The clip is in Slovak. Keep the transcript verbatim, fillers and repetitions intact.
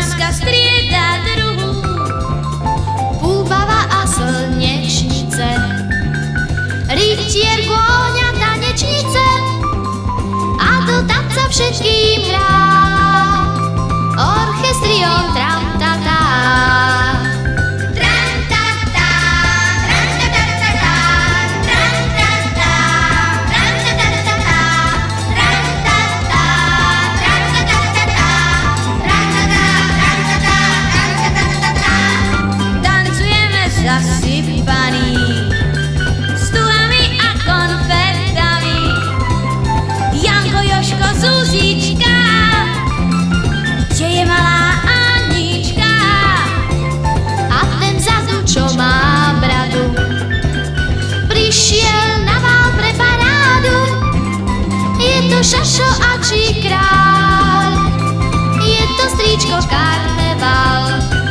maska strieda druhu, púpava a slnečnice, rytier, kôň a tanečnice, a do tanca všetkým hrá orchestrion tram-ta-tá. Zasypaný stulami a konfektami, Janko, Jožko, Zuzička, kde je malá Anička? A ten vzadu, čo má bradu, prišiel na bál pre parádu. Je to Šašo a či kráľ, je to strýčko Karneval.